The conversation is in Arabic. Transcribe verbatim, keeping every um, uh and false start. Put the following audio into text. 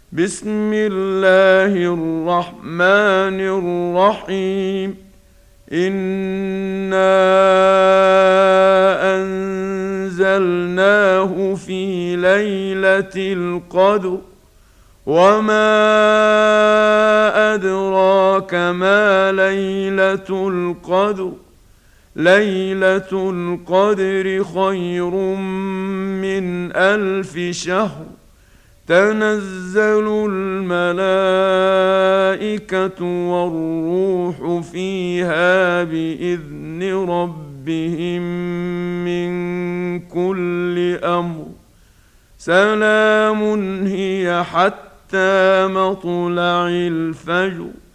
بسم الله الرحمن الرحيم. إنا أنزلناه في ليلة القدر وما أدراك ما ليلة القدر ليلة القدر خير من ألف شهر تنزل الملائكة والروح فيها بإذن ربهم من كل أمر سلام هي حتى مطلع الفجر.